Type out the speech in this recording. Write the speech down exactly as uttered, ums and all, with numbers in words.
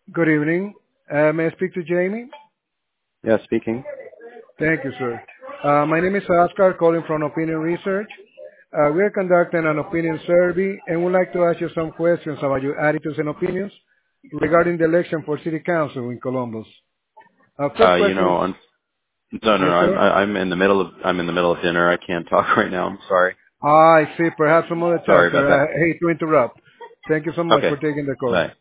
Good evening. Uh, may I speak to Jamie? Yeah, speaking. Thank you, sir. Uh, my name is Oscar, calling from Opinion Research. Uh, we are conducting an opinion survey and would like to ask you some questions about your attitudes and opinions regarding the election for City Council in Columbus. Uh, Uh, first you question, know, un- no, no, no. yes, I'm sir. I- I'm in the middle of I'm in the middle of dinner. I can't talk right now. I'm sorry. Ah, I see. Perhaps some other time, Sorry about sir. that. I hate to interrupt. Thank you so much Okay. for taking the call. Bye.